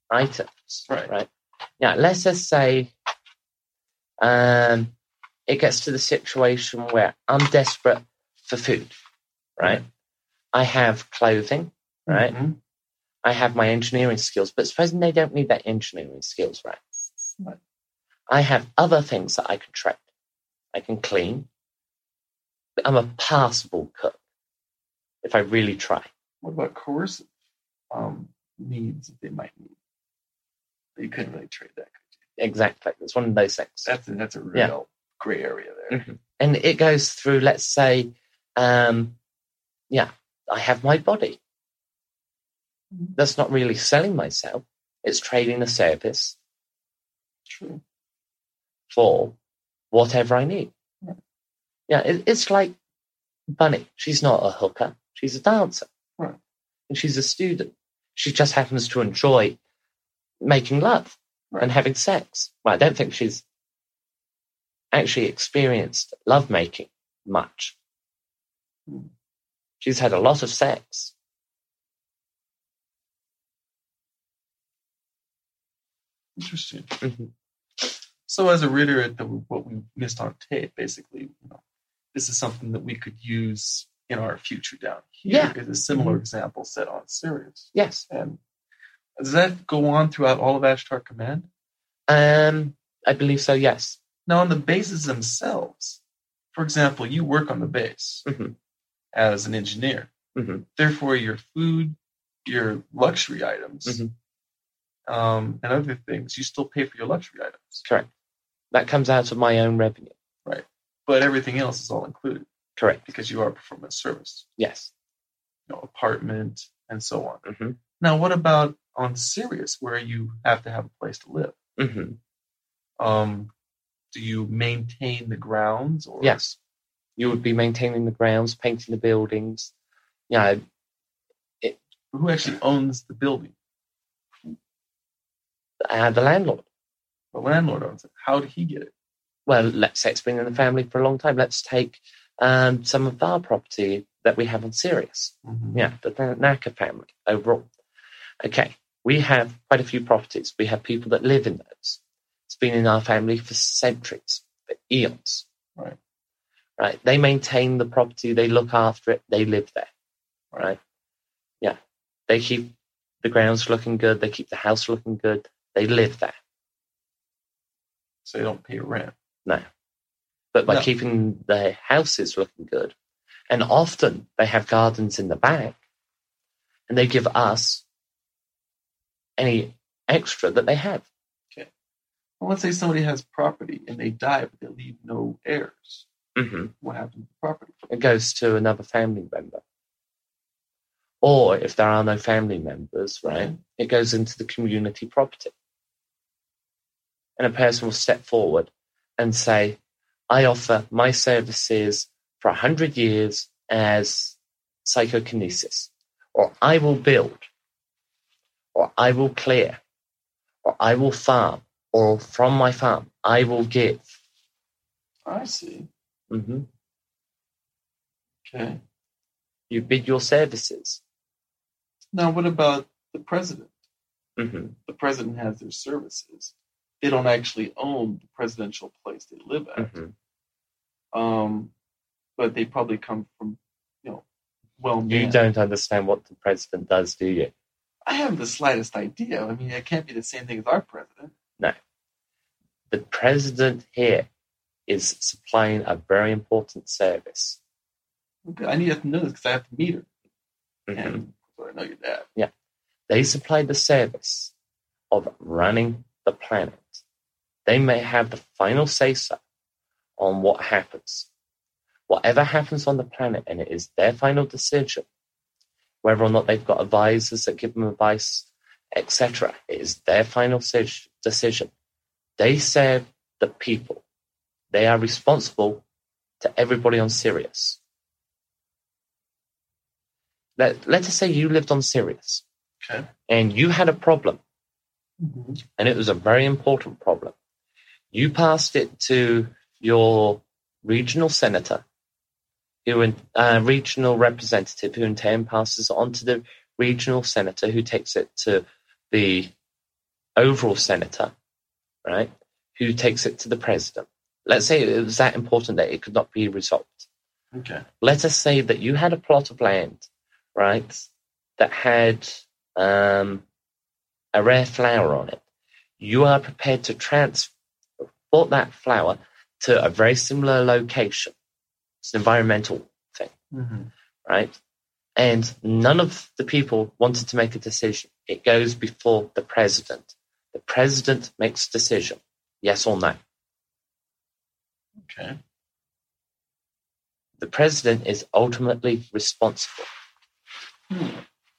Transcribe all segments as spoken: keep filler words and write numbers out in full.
items. Right. Right. Yeah. Let's just say um, it gets to the situation where I'm desperate for food. Right. Right. I have clothing. Right. Mm-hmm. I have my engineering skills, but supposing they don't need that engineering skills, right? Right. I have other things that I can trade. I can clean. I'm a passable cook if I really try. What about coercive um, needs that they might need? You couldn't really trade that, could you? Exactly. It's one of those things. That's a, that's a real Yeah. gray area there. Mm-hmm. And it goes through, let's say, um, yeah, I have my body. Mm-hmm. That's not really selling myself. It's trading a service. True. For whatever I need. Yeah, yeah it, it's like Bunny. She's not a hooker. She's a dancer. Right. And she's a student. She just happens to enjoy making love right. and having sex. Well, I don't think she's actually experienced lovemaking much. Hmm. She's had a lot of sex. Interesting. Mm-hmm. So, as a reader, at the, what we missed on tape, basically, you know, this is something that we could use in our future down here. Yeah. Is a similar Mm-hmm. example set on Sirius. Yes. And does that go on throughout all of Ashtar Command? Um, I believe so. Yes. Now, on the bases themselves, for example, you work on the base mm-hmm. as an engineer. Mm-hmm. Therefore, your food, your luxury items, mm-hmm. um, and other things, you still pay for your luxury items. Correct. That comes out of my own revenue. Right. But everything else is all included. Correct. Because you are performing a service. Yes. You know, apartment and so on. Mm-hmm. Now, what about on Sirius, where you have to have a place to live? Mm-hmm. Um, do you maintain the grounds? Or? Yes. You would be maintaining the grounds, painting the buildings. Yeah. It, Who actually owns the building? uh, the landlord. The landlord owns it. How did he get it? Well, let's say it's been in the family for a long time. Let's take um, some of our property that we have on Sirius. Mm-hmm. Yeah, the Naka family overall. Okay, we have quite a few properties. We have people that live in those. It's been in our family for centuries, for eons. Right. Right. They maintain the property. They look after it. They live there. Right. right? Yeah. They keep the grounds looking good. They keep the house looking good. They live there. So they don't pay rent. No. But by no. keeping the houses looking good, and often they have gardens in the back, and they give us any extra that they have. Okay. Well, let's say somebody has property and they die, but they leave no heirs. Mm-hmm. What happens to the property? It goes to another family member. Or if there are no family members, right, Mm-hmm. it goes into the community property. And a person will step forward and say, I offer my services for one hundred years as psychokinesis, or I will build, or I will clear, or I will farm, or from my farm, I will give. I see. Mm-hmm. Okay. You bid your services. Now, what about the president? Mm-hmm. The president has their services. They don't actually own the presidential place they live at. Mm-hmm. Um, but they probably come from, you know, well known. You don't understand what the president does, do you? I haven't the slightest idea. I mean, it can't be the same thing as our president. No. The president here is supplying a very important service. Okay, I need to know this because I have to meet her. Mm-hmm. And so I know your dad. Yeah. They supply the service of running the planet. They may have the final say-so on what happens. Whatever happens on the planet, and it is their final decision, whether or not they've got advisors that give them advice, et cetera. It is their final decision. They serve the people. They are responsible to everybody on Sirius. Let, let us say you lived on Sirius. Okay. And you had a problem. Mm-hmm. And it was a very important problem. You passed it to your regional senator, who in, uh, regional representative, who in turn passes it on to the regional senator, who takes it to the overall senator, right, who takes it to the president. Let's say it was that important that it could not be resolved. Okay. Let us say that you had a plot of land, right, that had um, a rare flower on it. You are prepared to transport that flower to a very similar location. It's an environmental thing, Mm-hmm. right? And none of the people wanted to make a decision. It goes before the president. The president makes a decision, yes or no. Okay. The president is ultimately responsible. Hmm.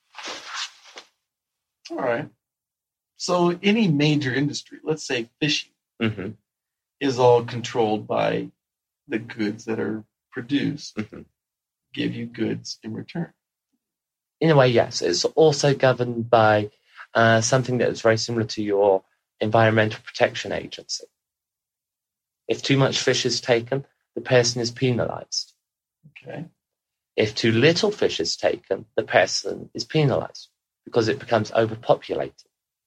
All right. So any major industry, let's say fishing, Mm-hmm. is all controlled by the goods that are produced, Mm-hmm. give you goods in return. In a way, yes. It's also governed by uh, something that is very similar to your Environmental Protection Agency. If too much fish is taken, the person is penalized. Okay. If too little fish is taken, the person is penalized because it becomes overpopulated.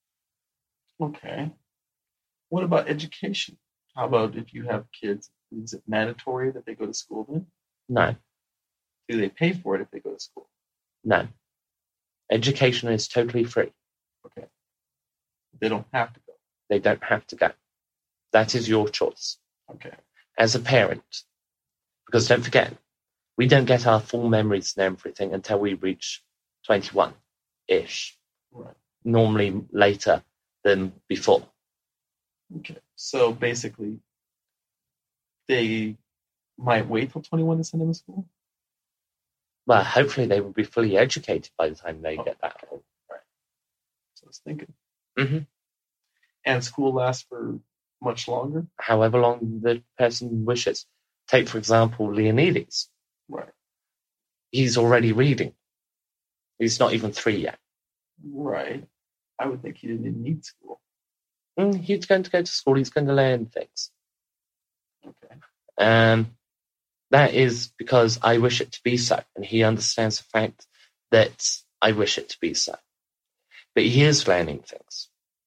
Okay. What about education? How about if you have kids? Is it mandatory that they go to school then? No, Do they pay for it if they go to school? no. Education is totally free. Okay. They don't have to go. They don't have to go. That is your choice Okay. as a parent. Because don't forget, we don't get our full memories and everything until we reach twenty-one-ish. Right. Normally later than before. Okay. So basically, they might wait till twenty-one to send them to school? Well, hopefully they will be fully educated by the time they Oh, get that old. Right. So I was thinking. Mm-hmm. And school lasts for much longer? However long the person wishes. Take, for example, Leonidas. Right. He's already reading. He's not even three yet. Right. I would think he didn't even need school. Mm, he's going to go to school. He's going to learn things. Okay. Um, that is because I wish it to be so. And he understands the fact that I wish it to be so. But he is learning things.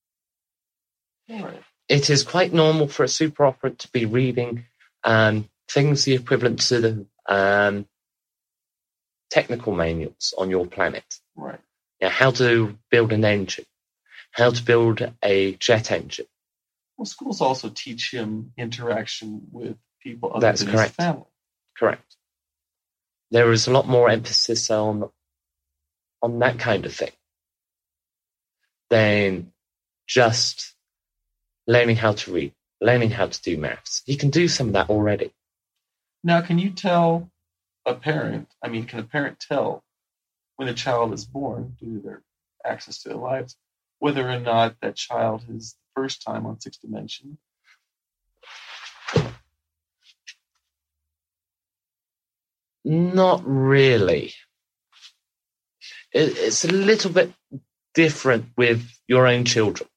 All right. It is quite normal for a super operant to be reading um, things the equivalent to the um, technical manuals on your planet. Right. You know, how to build an engine, how to build a jet engine. Well, schools also teach him interaction with people other That's than correct. his family. Correct. There is a lot more emphasis on on that kind of thing than just learning how to read, learning how to do maths. He can do some of that already. Now, can you tell a parent, I mean, can a parent tell when a child is born, due to their access to their lives, whether or not that child is the first time on Sixth Dimension? Not really. It, it's a little bit different with your own children.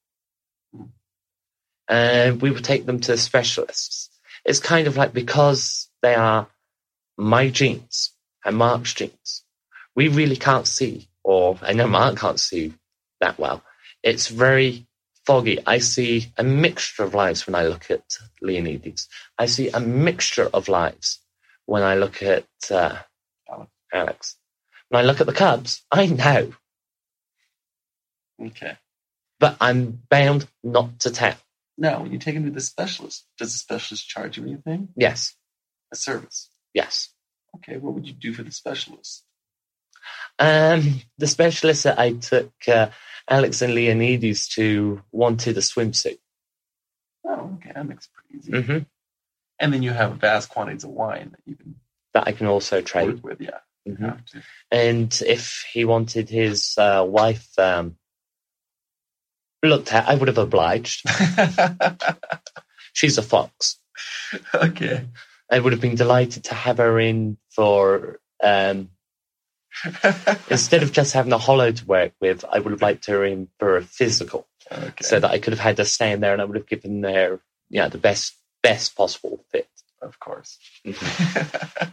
And we would take them to specialists. It's kind of like because they are my genes and Mark's genes, we really can't see, or I know Mark can't see that well. It's very foggy. I see a mixture of lives when I look at Leonidas. I see a mixture of lives when I look at uh, Alex. Alex. When I look at the Cubs, I know, Okay. but I'm bound not to tell. Now, when you take him to the specialist, does the specialist charge you anything? Yes, A service. yes. Okay, what would you do for the specialist? Um, the specialist that I took uh, Alex and Leonidas to wanted a swimsuit. Oh, okay, that makes it pretty easy. Mm-hmm. And then you have vast quantities of wine that you can That I can also trade. work with. Yeah, you Mhm. have to. And if he wanted his uh, wife um, looked at, I would have obliged. She's a fox. Okay. I would have been delighted to have her in for, um, instead of just having a hollow to work with, I would have liked her in for a physical. Okay. So that I could have had her stand there and I would have given her, you know, the best, best possible fit. Of course. Mhm.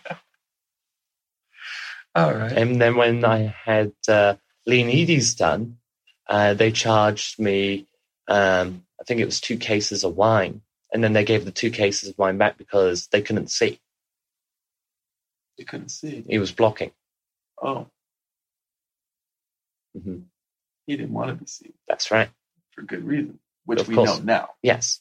All right. And then when I had uh, Leonidas done, uh, they charged me um, I think it was two cases of wine. And then they gave the two cases of wine back because they couldn't see. They couldn't see. He was blocking. Oh. Mm-hmm. He didn't want to be seen. That's right. For good reason, which of we course. know now. Yes.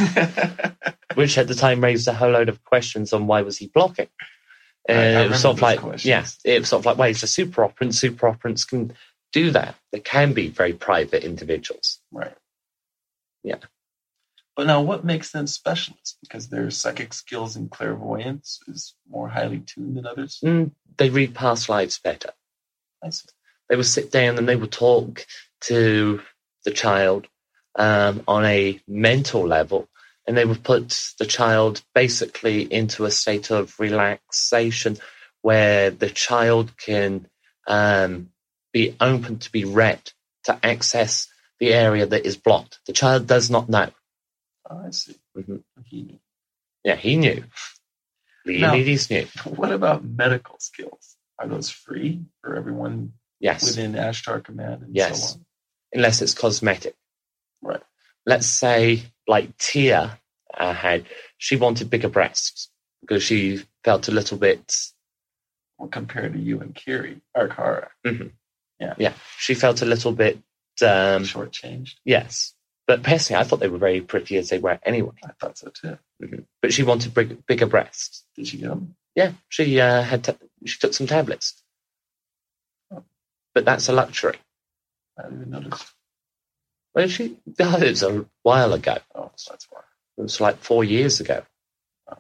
Which at the time raised a whole load of questions on why was he blocking. Uh, I, I it was sort of like, questions. yes, it was sort of like, well, he's a super operant. Super operants can do that. They can be very private individuals. Right. Yeah. But now what makes them specialists? Because their psychic skills and clairvoyance is more highly tuned than others? Mm, they read past lives better. I see. They would sit down and they would talk to the child um, on a mental level, and they would put the child basically into a state of relaxation where the child can um, be open to be read, to access the area that is blocked. The child does not know. Oh, I see. Mm-hmm. He knew. Yeah, he knew. Leonidas knew. What about medical skills? Are those free for everyone Yes. within Ashtar Command and Yes. so on? Unless it's cosmetic. Right. Let's say, like Tia uh, had, she wanted bigger breasts because she felt a little bit... Well, compared to you and Kiri, or Kara. Mm-hmm. Yeah. Yeah, she felt a little bit... Um, shortchanged. Yes. But personally, I thought they were very pretty as they were anyway. I thought so too. Mm-hmm. But she wanted big, bigger breasts. Did she get them? Yeah, she uh, had. T- she took some tablets. Oh. But that's a luxury. I didn't even notice. Well, she. Oh, it was a while ago. Oh, so that's why. It was like four years ago. Oh.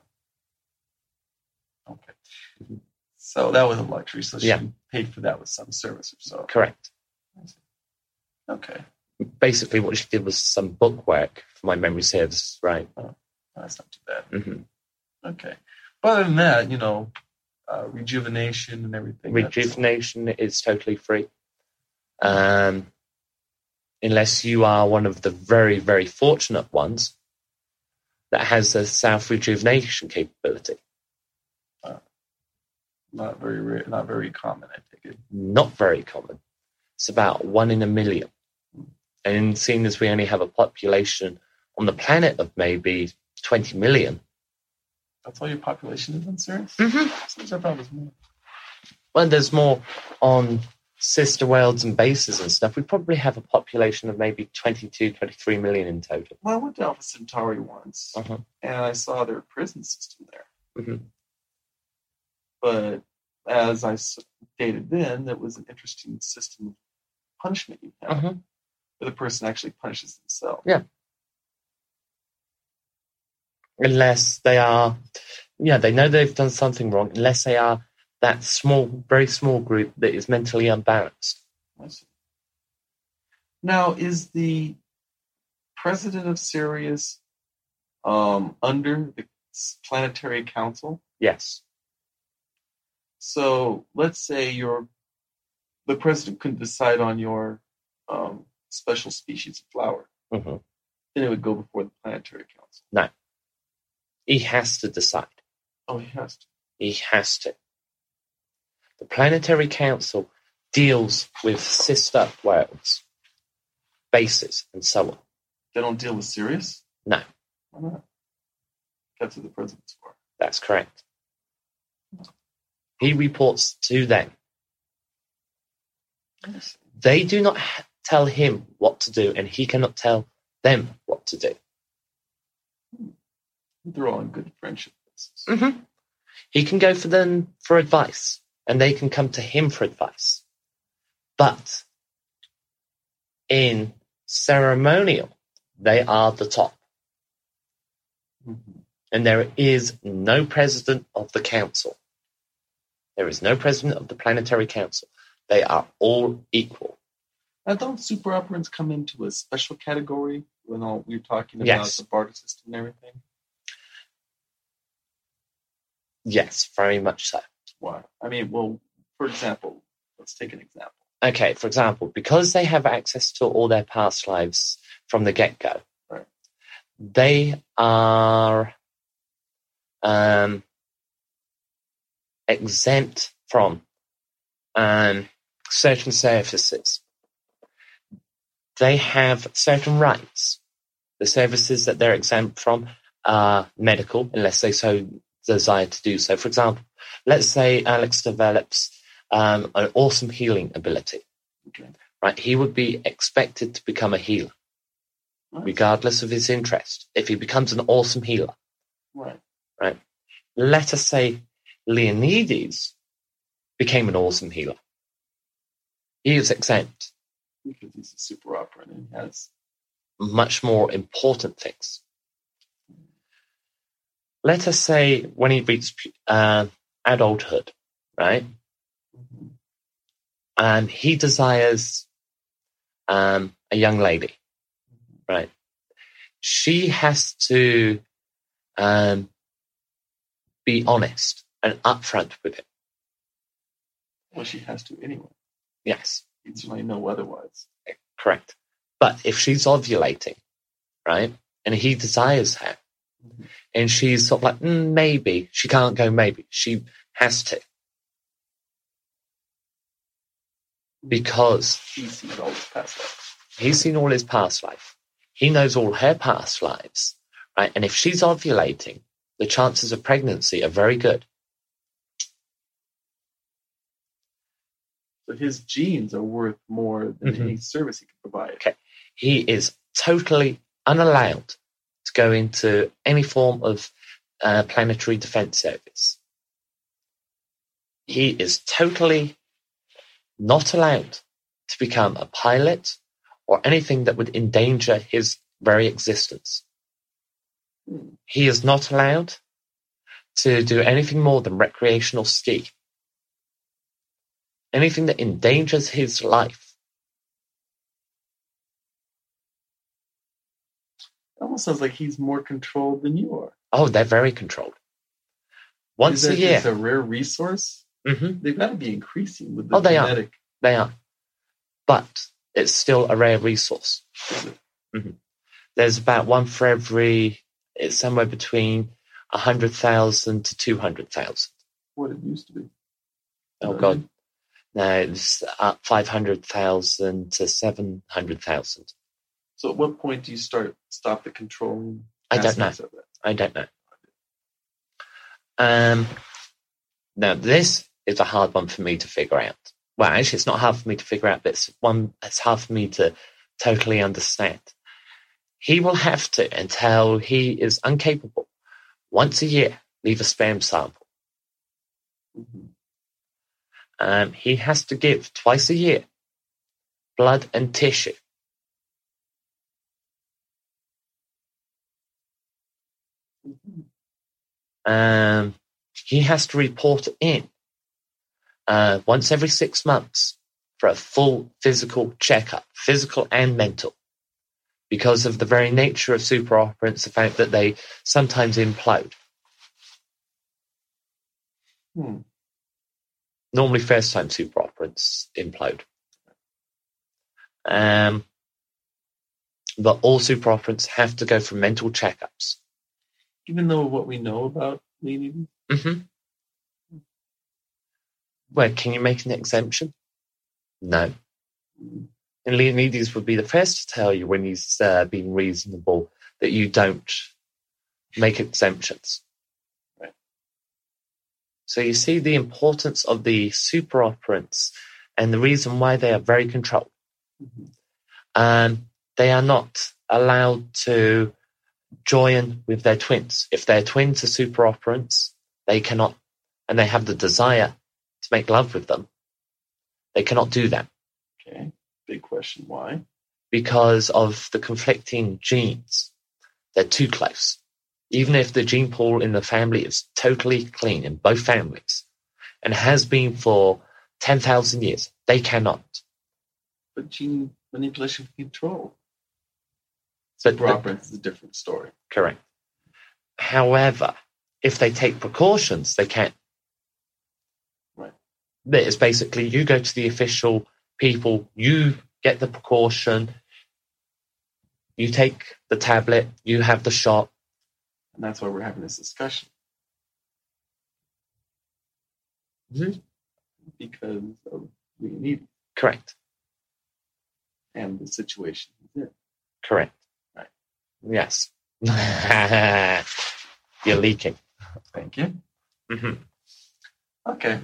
Okay. Mm-hmm. So that was a luxury. So she yeah. paid for that with some service or so. Correct. Okay. Basically, what she did was some book work, for my memory serves right. Oh, that's not too bad. Mm-hmm. Okay. But other than that, you know, uh, rejuvenation and everything. Rejuvenation is totally free. Um, unless you are one of the very, very fortunate ones that has a self-rejuvenation capability. Uh, not very rare, not very common, I take it. Not very common. It's about one in a million. And seeing as we only have a population on the planet of maybe twenty million. That's all your population is in Sirius? Mm-hmm. Seems I thought it was more. Well, there's more on sister worlds and bases and stuff. We probably have a population of maybe twenty-two, twenty-three million in total. Well, I went to Alpha Centauri once, uh-huh. and I saw their prison system there. Mm-hmm. But as I stated then, that was an interesting system of punishment you have. Uh-huh. Where the person actually punishes themselves. Yeah. Unless they are, yeah, they know they've done something wrong, unless they are that small, very small group that is mentally unbalanced. I see. Now, is the president of Sirius um, under the Planetary Council? Yes. So let's say you're, the president couldn't decide on your um, special species of flower. Mm-hmm. Then it would go before the Planetary Council. No. He has to decide. Oh, he has to. He has to. The Planetary Council deals with sister worlds, bases, and so on. They don't deal with Sirius? No. Why not? That's what the president's for. That's correct. He reports to them. Yes. They do not ha- tell him what to do, and he cannot tell them what to do. They're all in good friendship basis. Mm-hmm. He can go for them for advice, and they can come to him for advice. But in ceremonial, they are the top. Mm-hmm. And there is no president of the council. There is no president of the Planetary Council. They are all equal. Now, don't super operants come into a special category when all we're talking about Yes. the barter system and everything? Yes, very much so. Why? I mean, well, for example, let's take an example. Okay, for example, because they have access to all their past lives from the get-go, right. They are um, exempt from um, certain services. they have certain rights. The services that they're exempt from are medical, unless they so desire to do so. For example, let's say Alex develops um, an awesome healing ability. Okay. Right? He would be expected to become a healer, Nice. regardless of his interest. If he becomes an awesome healer, Right. right? Let us say Leonides became an awesome healer. He is exempt. Because he's a super opera and he has. Much more important things. Let us say when he reaches uh, adulthood, right? Mm-hmm. And he desires um, a young lady, right? She has to um, be honest and upfront with him. Well, she has to anyway. Yes. You'd certainly know otherwise. Correct. But if she's ovulating, right, and he desires her, Mm-hmm. and she's sort of like, mm, maybe, she can't go maybe, she has to. Because He's seen all his past life. he's seen all his past life. He knows all her past lives, right? And if she's ovulating, the chances of pregnancy are very good. So his genes are worth more than Mhm. any service he can provide. Okay. He is totally unallowed to go into any form of uh, planetary defense service. He is totally not allowed to become a pilot or anything that would endanger his very existence. Hmm. He is not allowed to do anything more than recreational ski. Anything that endangers his life. It almost sounds like he's more controlled than you are. Oh, they're very controlled. Once Is that a year. just a rare resource? Mhm. They've got to be increasing with the Oh, they are. genetic. They are. But it's still a rare resource. Is it? Mhm. There's about one for every, it's somewhere between one hundred thousand to two hundred thousand. What it used to be. Oh, Million? God. No, it's up five hundred thousand to seven hundred thousand. So at what point do you start stop the controlling I don't know. aspects of that? I don't know. Um, now, this is a hard one for me to figure out. Well, actually, it's not hard for me to figure out, but it's one. It's hard for me to totally understand. He will have to, until he is incapable, once a year, leave a sperm sample. Mhm. Um, he has to give twice a year blood and tissue. Mhm. Um, he has to report in uh, once every six months for a full physical checkup, physical and mental, because of the very nature of superoperants, the fact that they sometimes implode. Hmm. Normally, first-time superoperants implode. Um, but all superoperants have to go for mental checkups. Even though what we know about Leonidas, Mm-hmm. Well, can you make an exemption? No. mm, And Leonidas would be the first to tell you when he's uh, being reasonable that you don't make exemptions. Right. So you see the importance of the superoperants and the reason why they are very controlled. mhm. Um, they are not allowed to join with their twins. If their twins are superoperants, they cannot, and they have the desire to make love with them, they cannot do that Okay. Big question. Why? because of the conflicting genes. They're too close. Even if the gene pool in the family is totally clean in both families and has been for ten thousand years, they cannot. But gene manipulation control. But- Superoperants is a different story. Correct. However, if they take precautions, they can. Right. It's basically you go to the official people, you get the precaution, you take the tablet, you have the shot. And that's why we're having this discussion. Mhm. Because of Leonidas. Correct. and the situation he's in. Correct. Right. Yes. You're leaking. Thank you. Mm-hmm. Okay.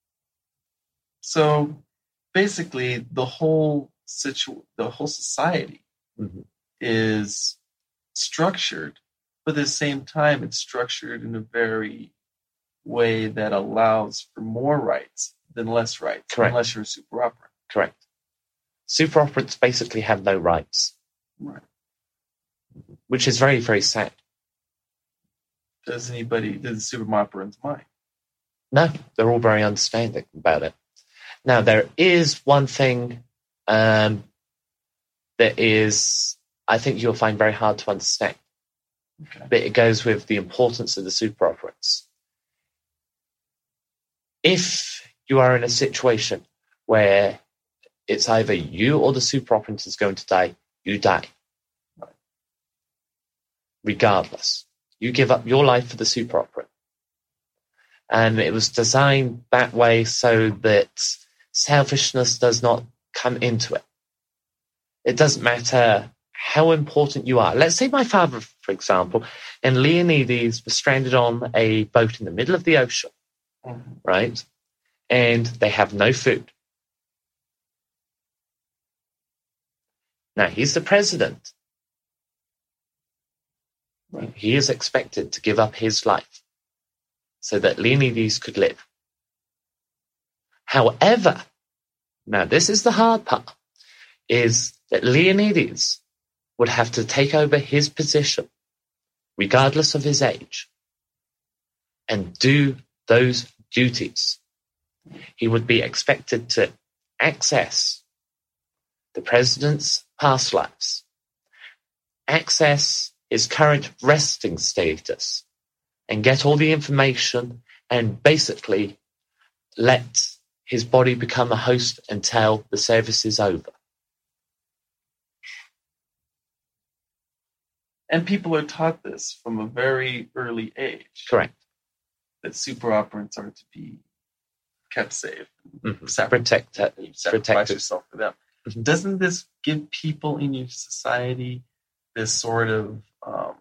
So basically, the whole situ- the whole society Mm-hmm. is structured, but at the same time, it's structured in a very way that allows for more rights than less rights, Correct. unless you're a super operant. Correct. Super operants basically have no rights, Right. which is very, very sad. Does anybody, does the super operants mind? No, they're all very understanding about it. Now, there is one thing um, that is, I think you'll find very hard to understand. Okay. But it goes with the importance of the super operants. If you are in a situation where it's either you or the super operant is going to die, you die. Regardless. You give up your life for the super operant. And it was designed that way so that selfishness does not come into it. It doesn't matter how important you are. Let's say my father, for example, and Leonides were stranded on a boat in the middle of the ocean, Mm-hmm. right? And they have no food. Now, he's the president. Right. He is expected to give up his life so that Leonidas could live. However, now this is the hard part, is that Leonidas would have to take over his position, regardless of his age, and do those duties. He would be expected to access the president's past lives, access his current resting status, and get all the information and basically let his body become a host until the service is over. And people are taught this from a very early age. Correct. That super operants are to be kept safe. Mm-hmm. Sacrifice, Protect, you sacrifice protected. yourself for them. Mm-hmm. Doesn't this give people in your society this sort of um,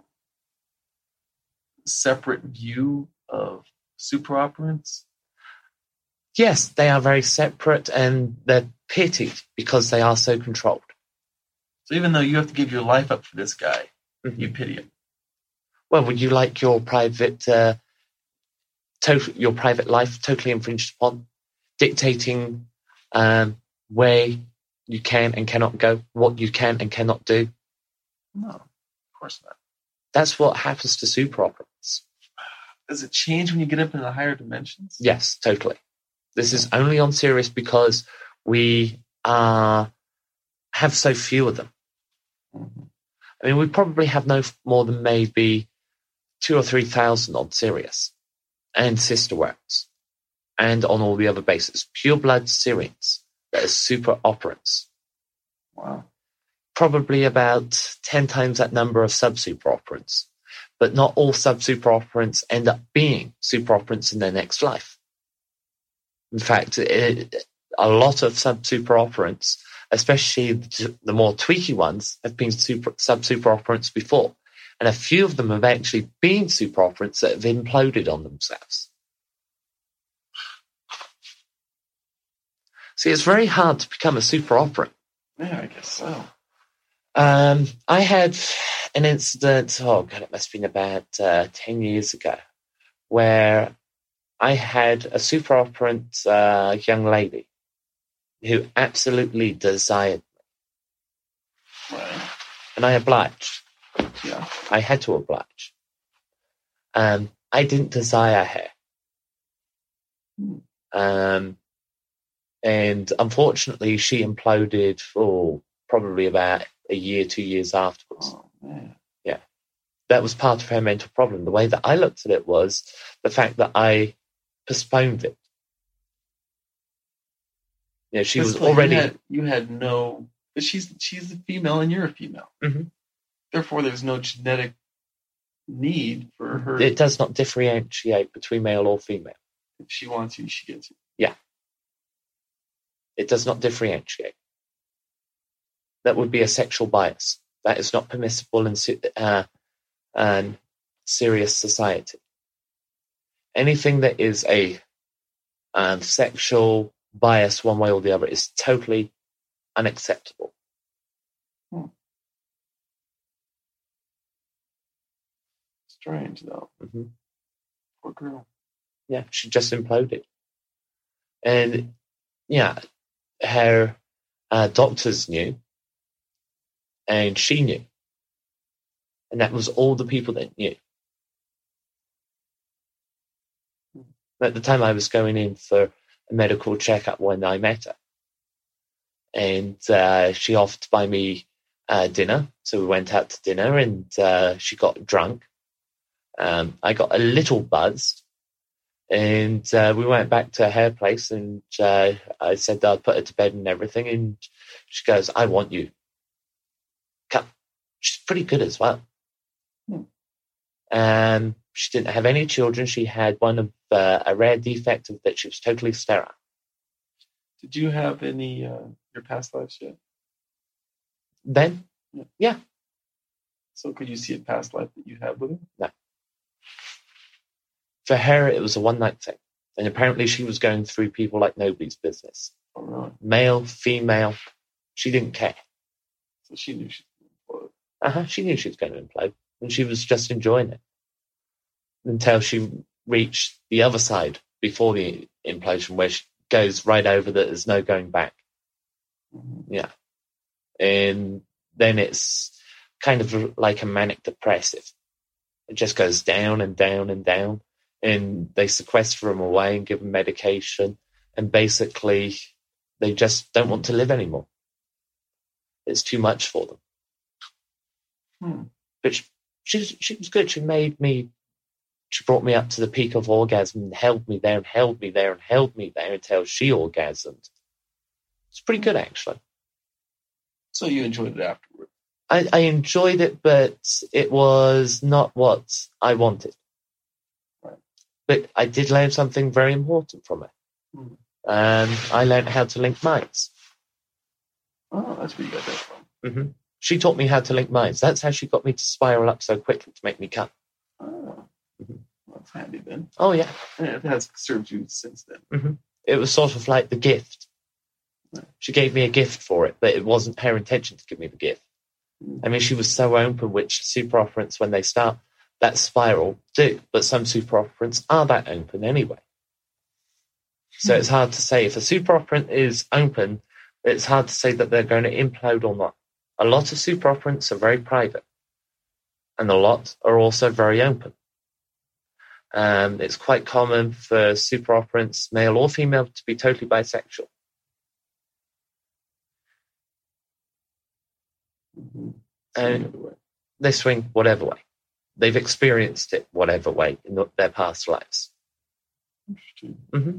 separate view of super operants? Yes, they are very separate and they're pitied because they are so controlled. So even though you have to give your life up for this guy, Mm-hmm. you pity him. Well, would you like your private, uh, to- your private life totally infringed upon, dictating um, where you can and cannot go, what you can and cannot do? No, of course not. That's what happens to super operants. Does it change when you get up in the higher dimensions? Yes, totally. This is only on Sirius because we are have so few of them. Mm-hmm. I mean, we probably have no more than maybe two or three thousand on Sirius and sister worlds and on all the other bases. Pure blood Sirians that are super operants. Wow. Probably about ten times that number of sub-super operants. But not all sub-super operants end up being super operants in their next life. In fact, it, a lot of sub-super operants, especially the more tweaky ones, have been super, sub-super operants before. And a few of them have actually been super operants that have imploded on themselves. See, it's very hard to become a super operant. Yeah, I guess so. Um, I had an incident, oh God, it must have been about uh, ten years ago, where I had a super operant uh, young lady who absolutely desired me. Right. And I obliged. Yeah. I had to oblige. Um, I didn't desire her. Hmm. Um, and unfortunately, she imploded for probably about a year, two years afterwards. Oh, man. Yeah. That was part of her mental problem. The way that I looked at it was the fact that I postponed it. You know, she was Basically, already... You had, you had no... But she's, she's a female and you're a female. Mm-hmm. Therefore, there's no genetic need for her. It does not differentiate between male or female. If she wants you, she gets you. Yeah. It does not differentiate. that would be a sexual bias. That is not permissible in uh, um, serious society. Anything that is a um, sexual bias one way or the other is totally unacceptable. Hmm. Strange, though. Mm-hmm. Poor girl. Yeah, she just imploded. And, yeah, her uh, doctors knew, and she knew. And that was all the people that knew. At the time, I was going in for a medical checkup when I met her. And uh, she offered to buy me uh, dinner. So we went out to dinner, and uh, she got drunk. Um, I got a little buzzed. And uh, we went back to her place, and uh, I said I'd put her to bed and everything. And she goes, "I want you." Come. She's pretty good as well. Hmm. Um, she didn't have any children. She had one of uh, a rare defect of that she was totally sterile. Did you have any uh, your past lives yet? Then, yeah. yeah. So could you see a past life that you had with her? No. For her, it was a one-night thing. And apparently she was going through people like nobody's business. Oh, really? Male, female, she didn't care. So she knew she was going to implode. Uh-huh, she knew she was going to implode. And she was just enjoying it. Until she reached the other side before the implosion, where she goes right over that there's no going back. Mm-hmm. Yeah. And then it's kind of like a manic depressive. It just goes down and down and down. And they sequester them away and give them medication. And basically, they just don't want to live anymore. It's too much for them. Hmm. But she, she, she was good. She made me, she brought me up to the peak of orgasm and held me there and held me there and held me there until she orgasmed. It's pretty good, actually. So you enjoyed it afterward? I, I enjoyed it, but it was not what I wanted. Right. But I did learn something very important from it. Hmm. Um, I learned how to link minds. Oh, that's where you got that from. Mm-hmm. She taught me how to link minds. That's how she got me to spiral up so quickly to make me come. Oh, mm-hmm. Well, that's handy then. Oh, yeah. And it has served you since then. Mm-hmm. It was sort of like the gift. Right. She gave me a gift for it, but it wasn't her intention to give me the gift. Mm-hmm. I mean, she was so open, which super operants, when they start that spiral, do. But some super operants are that open anyway. So mm-hmm. It's hard to say. If a super operant is open, it's hard to say that they're going to implode or not. A lot of super operants are very private, and a lot are also very open. Um, it's quite common for super operants, male or female, to be totally bisexual. Mm-hmm. And they swing whatever way. They've experienced it whatever way in the, their past lives. Interesting. Mm-hmm.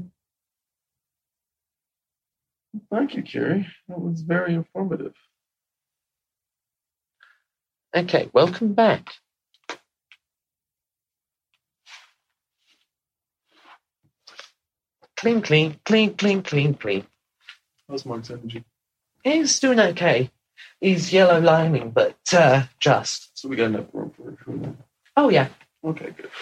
Thank you, Kerry. That was very informative. Okay, welcome back. Clean, clean, clean, clean, clean, clean. How's Mark's energy? He's doing okay. He's yellow lining, but uh, just. So we got enough room for food. Oh, yeah. Okay, good.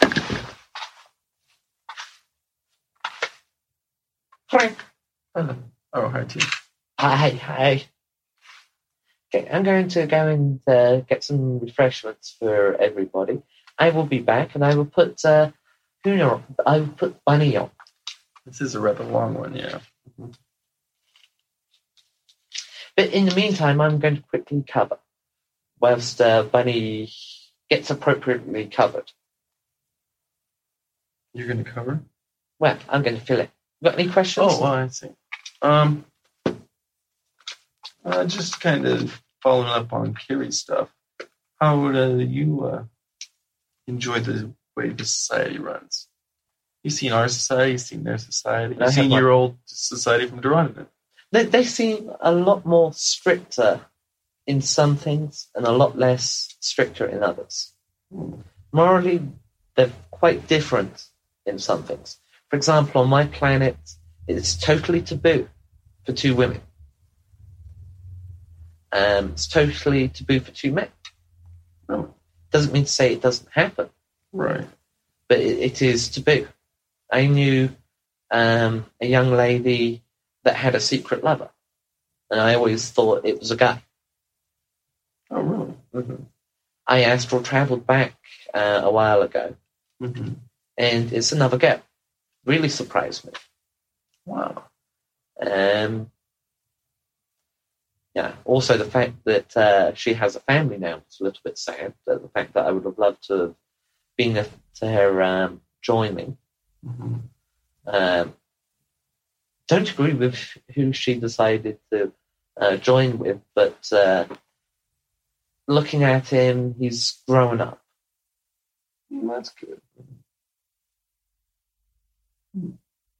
Frank. Uh, oh, hi, T. Hi, hi. Okay, I'm going to go and uh, get some refreshments for everybody. I will be back, and I will put uh, Huna on. I will put Bunny on. This is a rather long one, yeah. Mm-hmm. But in the meantime, I'm going to quickly cover, whilst uh, Bunny gets appropriately covered. You're going to cover? Well, I'm going to fill it. Got any questions? Oh, well, I see. Um, uh, just kind of following up on Kerry's stuff. How would uh, you uh, enjoy the way the society runs? You've seen our society, you've seen their society, you've seen your old society from Doroninen. They, they seem a lot more stricter in some things and a lot less stricter in others. Hmm. Morally, they're quite different in some things. For example, on my planet, it's totally taboo for two women. Um, it's totally taboo for two men. Oh, Doesn't mean to say it doesn't happen, right. but it, it is taboo. I knew um, a young lady that had a secret lover, and I always thought it was a guy. Oh, really? Mm-hmm. I astral traveled back uh, a while ago, Mm-hmm. and it's another girl. Really surprised me. Wow. Um, yeah. Also, the fact that uh, she has a family now is a little bit sad. Uh, the fact that I would have loved to have been there to her um, joining. Mm-hmm. Um, don't agree with who she decided to uh, join with, but uh, looking at him, he's grown up. Mm, that's good. Hmm.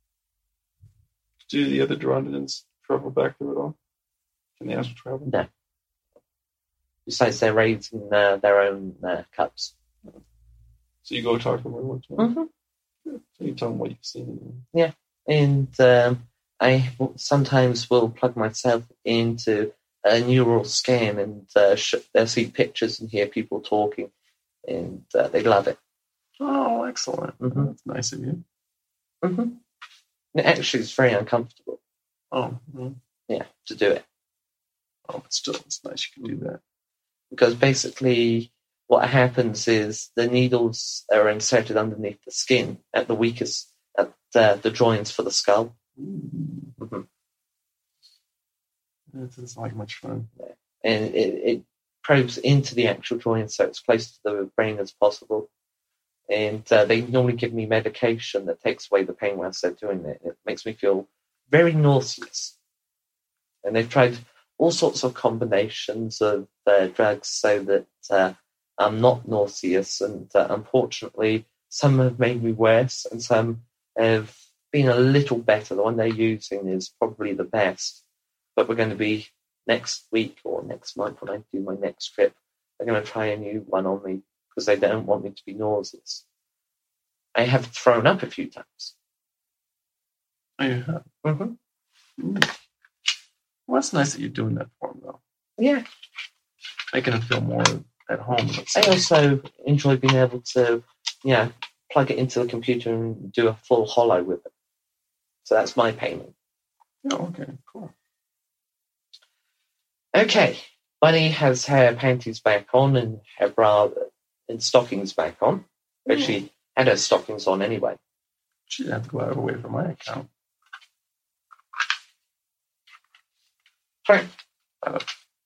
Do the other Durandans travel back there at all? Can they astral travel? No. Besides, they're raising uh, their own uh, cubs. So you go talk to them every once in a while? Mm-hmm. So you tell them what you've seen. Yeah, and um, I w- sometimes will plug myself into a neural scan and uh, sh- they'll see pictures and hear people talking, and uh, they love it. Oh, excellent. Mm-hmm. That's nice of you. Mm-hmm. It actually is very uncomfortable. Oh, mm-hmm. Yeah, to do it. Oh, but still, it's nice you can do that. Because basically what happens is the needles are inserted underneath the skin at the weakest, at uh, the joints for the skull. Mm-hmm. Mm-hmm. That doesn't like much fun. And it, it probes into the actual joint so it's close to the brain as possible. And uh, they normally give me medication that takes away the pain whilst they're doing it. It makes me feel very nauseous. And they've tried all sorts of combinations of uh, drugs so that uh, I'm not nauseous. And uh, unfortunately, some have made me worse and some have been a little better. The one they're using is probably the best. But we're going to be next week or next month when I do my next trip, they're going to try a new one on me because they don't want me to be nauseous. I have thrown up a few times. Oh, you have? Mm-hmm. Mm. Well, that's nice that you're doing that for them, though. Yeah. Making them feel more at home. I also enjoy being able to, yeah, plug it into the computer and do a full hollow with it. So that's my payment. Oh, okay, cool. Okay. Bunny has her panties back on and her bra and stockings back on. But Mm. she had her stockings on anyway. She didn't have to go out of her way for my account. Right. Uh,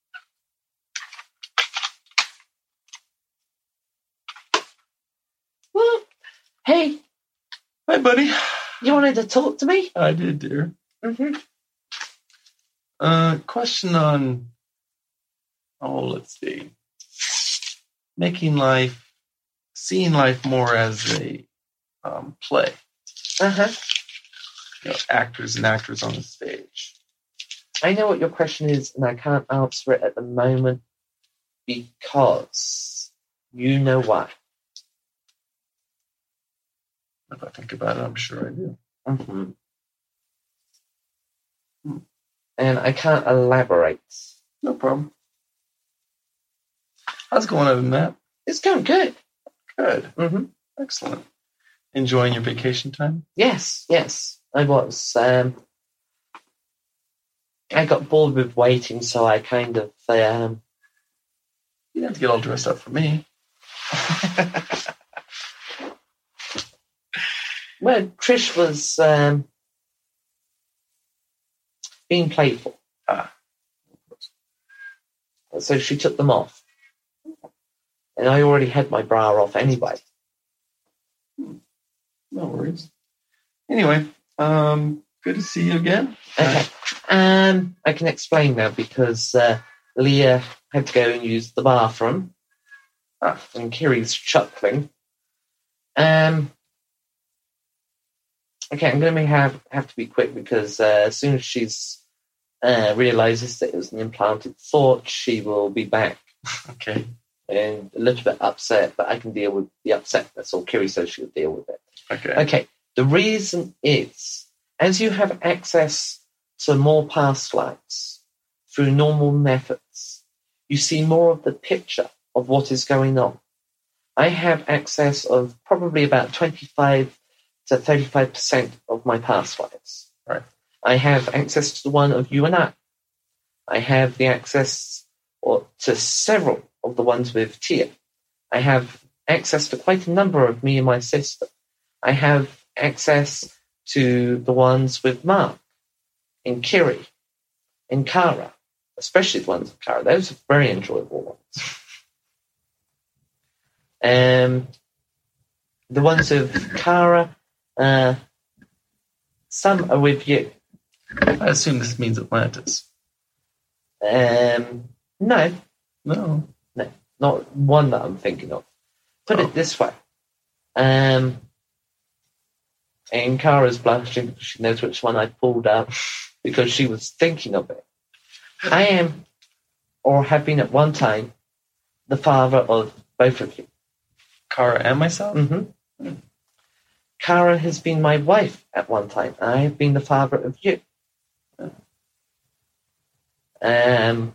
Well, hey, Hi, buddy. you wanted to talk to me? I did, dear. Mm-hmm. Uh, question on, oh, let's see. Making life, seeing life more as a um, play. Uh-huh. You know, actors and actors on the stage. I know what your question is, and I can't answer it at the moment because you know why. If I think about it, I'm sure I do. Mm-hmm. Hmm. And I can't elaborate. No problem. How's it going other than that? It's going good. Good. Mm-hmm. Excellent. Enjoying your vacation time? Yes, yes, I was. Um, I got bored with waiting, so I kind of... Um, You didn't have to get all dressed up for me. well, Trish was um, being playful. Ah. So she took them off. And I already had my bra off anyway. No worries. Anyway, um, good to see you again. Okay. Um, I can explain now because uh, Leah had to go and use the bathroom. Ah, and Kiri's chuckling. Um, okay, I'm going to have, have to be quick because uh, as soon as she's uh, realizes that it was an implanted thought, she will be back. Okay. And a little bit upset, but I can deal with the upsetness, or Kiri says she'll deal with it. Okay. Okay, the reason is, as you have access to more past lives through normal methods. You see more of the picture of what is going on. I have access of probably about twenty-five to thirty-five percent of my past lives. Right. I have access to the one of you and I. I have the access or to several of the ones with Tia. I have access to quite a number of me and my sister. I have access to the ones with Mark and Kiri and Kara, especially the ones with Kara. Those are very enjoyable ones. Um, the ones with Kara, uh, some are with you. I assume this means Atlantis. Um, no, No. no, not one that I'm thinking of. Put Oh. it this way. Um, and Kara's blushing because she knows which one I pulled up because she was thinking of it. I am, or have been at one time, the father of both of you. Kara and myself? Mm-hmm. Kara has been my wife at one time. I have been the father of you. Um,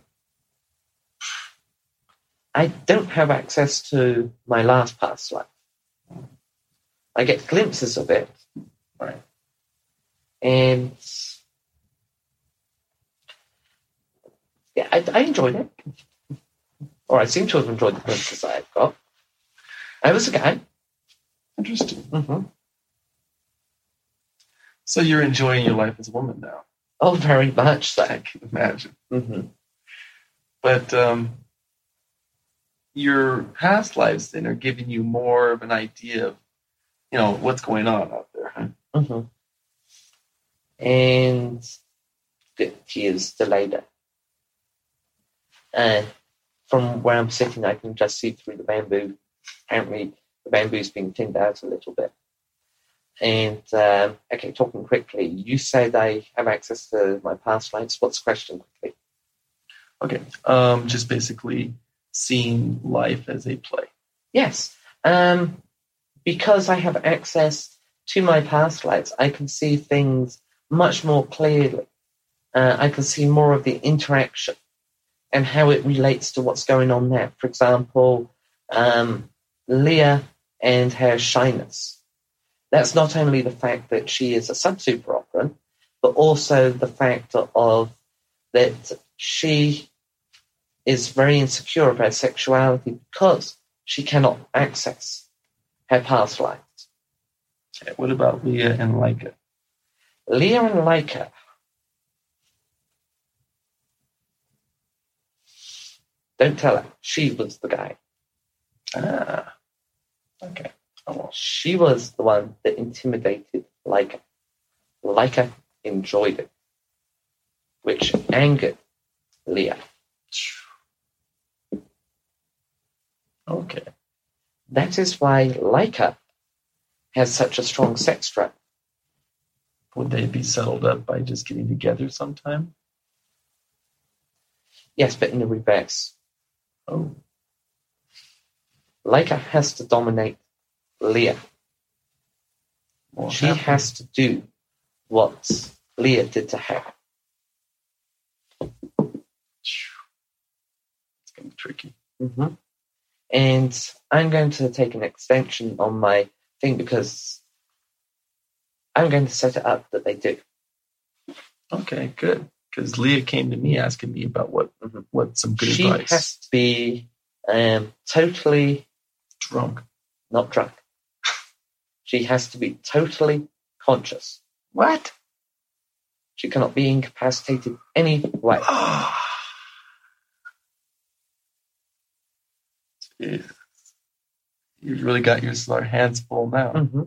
I don't have access to my last past life. I get glimpses of it. Right. And yeah, I, I enjoyed it. Or I seem to have enjoyed the glimpses I've got. I was a guy. Interesting. Mm-hmm. So you're enjoying your life as a woman now. Oh, very much so. I can imagine. Mm-hmm. But um, your past lives then are giving you more of an idea of, you know, what's going on out there, huh? Mm-hmm. And he is the leader. Uh, from where I'm sitting, I can just see through the bamboo. Apparently, the bamboo's been thinned out a little bit. And, um, okay, talking quickly, you said I have access to my past lives. What's the question quickly? Okay. Um, just basically seeing life as a play. Yes. Um, because I have access to my past lives, I can see things much more clearly. Uh, I can see more of the interaction and how it relates to what's going on there. For example, um, Leah and her shyness. That's not only the fact that she is a sub-super operant, but also the fact of that she is very insecure about sexuality because she cannot access her past lives. Okay, what about Leah and Leica? Leah and Leica. Don't tell her. She was the guy. Ah. Okay. Oh, She was the one that intimidated Leica. Leica enjoyed it, which angered Leah. okay. That is why Leica has such a strong sex drive. Would they be settled up by just getting together sometime? Yes, but in the reverse. Oh. Leica has to dominate Leah. Well, She happen- has to do what Leah did to her. It's going to be tricky. Mm-hmm. And I'm going to take an extension on my thing because I'm going to set it up that they do. Okay, good. Because Leah came to me asking me about what Mhm. what some good She advice. has to be um, totally Drunk. not drunk. She has to be totally conscious. What? She cannot be incapacitated any way. Jeez. You've really got your sort of hands full now. Mm-hmm.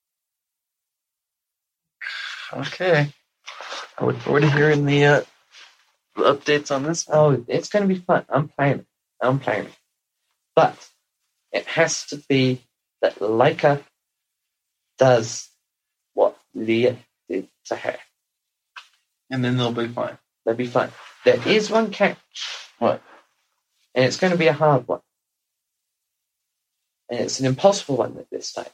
Okay. I look forward to hearing the uh, updates on this one. Oh, it's going to be fun. I'm planning. I'm planning. But it has to be that Leica does what Leah did to her. And then they'll be fine. That'd be fun. There is one catch. What? And it's going to be a hard one. And it's an impossible one at this time.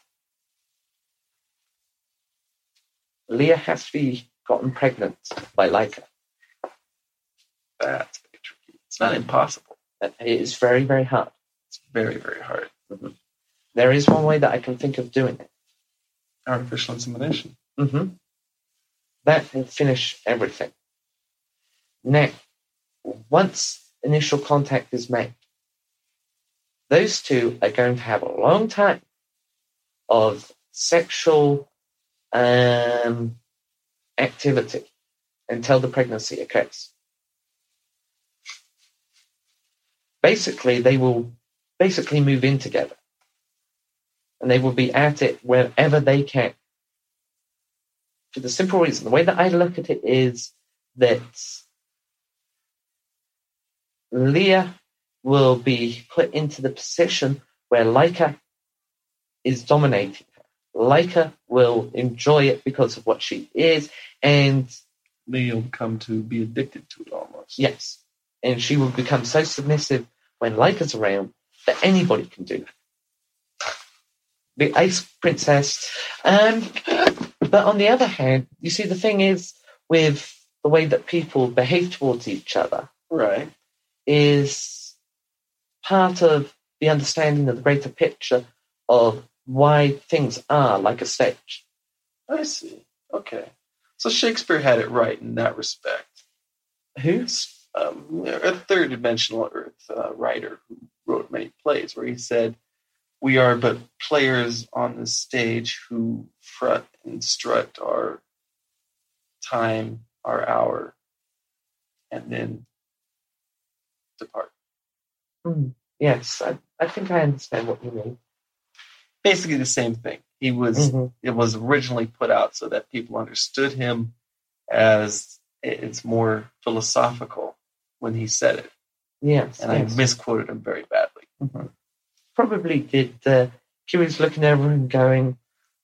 Leah has to be gotten pregnant by Leica. That's very tricky. It's not impossible. It is very, very hard. It's very, very hard. Mm-hmm. There is one way that I can think of doing it. Artificial insemination. Mm-hmm. That will finish everything. Now, once initial contact is made, those two are going to have a long time of sexual um, activity until the pregnancy occurs. Basically, they will basically move in together. And they will be at it wherever they can. For the simple reason, the way that I look at it is that Leah will be put into the position where Laika is dominating her. Laika will enjoy it because of what she is, and Leah will come to be addicted to it almost. Yes, and she will become so submissive when Laika's around that anybody can do that. The Ice Princess. Um, but on the other hand, you see, the thing is with the way that people behave towards each other, right, is part of the understanding of the greater picture of why things are like a stage. I see. Okay. So Shakespeare had it right in that respect. Who's? Um, a third-dimensional Earth uh, writer who wrote many plays where he said, we are but players on the stage who front and strut our time, our hour, and then depart. Mm, yes, I, I think I understand what you mean. Basically the same thing. He was. Mm-hmm. It was originally put out so that people understood him as it's more philosophical when he said it. Yes, and yes. I misquoted him very badly. Mm-hmm. Probably did. Uh, he was looking over and going,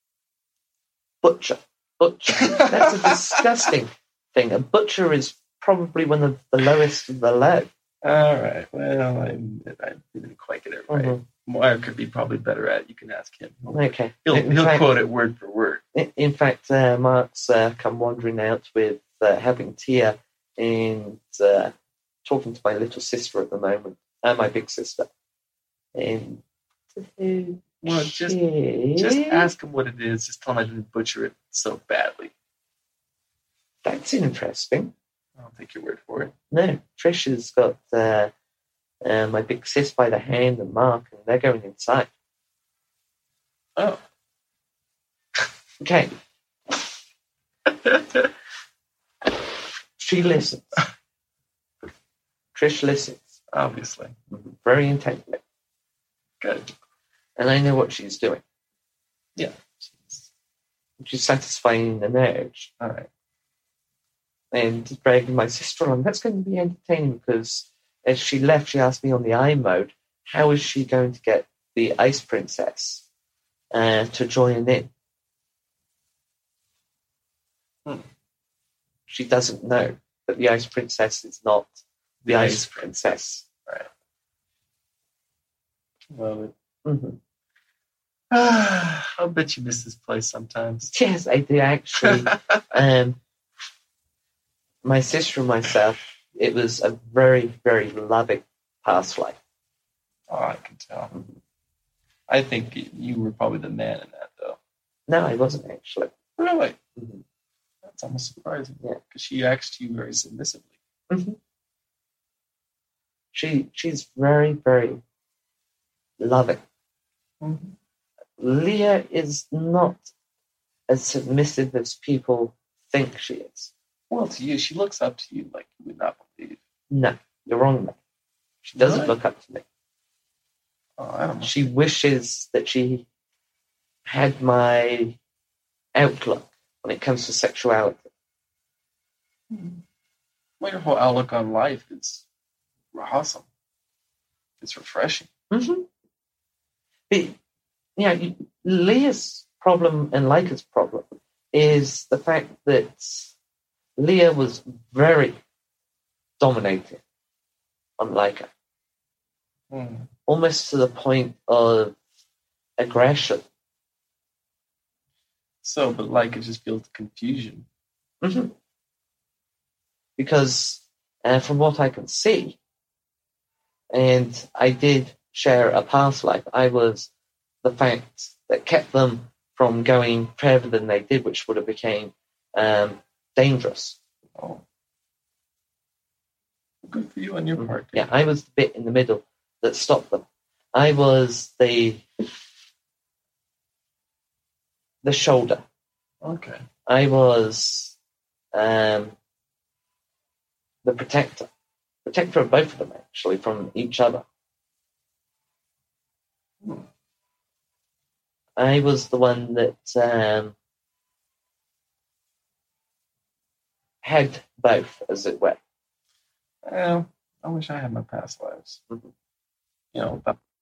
butcher, butcher. That's a disgusting thing. A butcher is probably one of the lowest of the low. All right. Well, I, I didn't quite get it right. Mm-hmm. Moir could be probably better at it. You can ask him. Okay. He'll, in he'll fact, quote it word for word. In, in fact, uh, Mark's uh, come wandering out with uh, having Tia and uh, talking to my little sister at the moment, and my big sister. And well, just just ask him what it is. Just tell him I didn't butcher it so badly. That's interesting. I don't take your word for it. No, Trish has got uh, uh, my big sis by the hand and Mark, and they're going inside. Oh. Okay. She listens. Trish listens. Obviously. Very intently. Good. And I know what she's doing. Yeah. She's satisfying an urge. All right. And dragging my sister on. That's going to be entertaining because as she left, she asked me on the I mode, how is she going to get the Ice Princess uh, to join in? Hmm. She doesn't know that the Ice Princess is not the, the Ice, Ice Princess. Right. Well, mm-hmm. I'll bet you miss this place sometimes. Yes, I do actually. um, my sister and myself, it was a very, very loving past life. Oh, I can tell. Mm-hmm. I think you were probably the man in that, though. No, I wasn't actually. Really? Mm-hmm. That's almost surprising. Yeah, because she asked you very submissively. Mm-hmm. She she's very, very loving. Mm-hmm. Leah is not as submissive as people think she is. Well, to you, she looks up to you like you would not believe. No, you're wrong, mate. She doesn't really? look up to me. Oh, I don't know. She wishes that she had my outlook when it comes to sexuality. Mm-hmm. Well, your whole outlook on life is awesome. It's refreshing. Mm-hmm. But, yeah, you know, Leah's problem and Laika's problem is the fact that Leah was very dominating on Laika. Mm. Almost to the point of aggression. So, but Laika just feels confusion. Mm-hmm. Because And from what I can see, and I did share a past life, I was the fact that kept them from going further than they did, which would have became um, dangerous. Oh. Good for you on your part. Yeah, I was the bit in the middle that stopped them. I was the the shoulder. Okay. I was um, the protector. Protector of both of them, actually, from each other. Hmm. I was the one that um, had both, as it were. Well, I wish I had my past lives. Mm-hmm. You know, about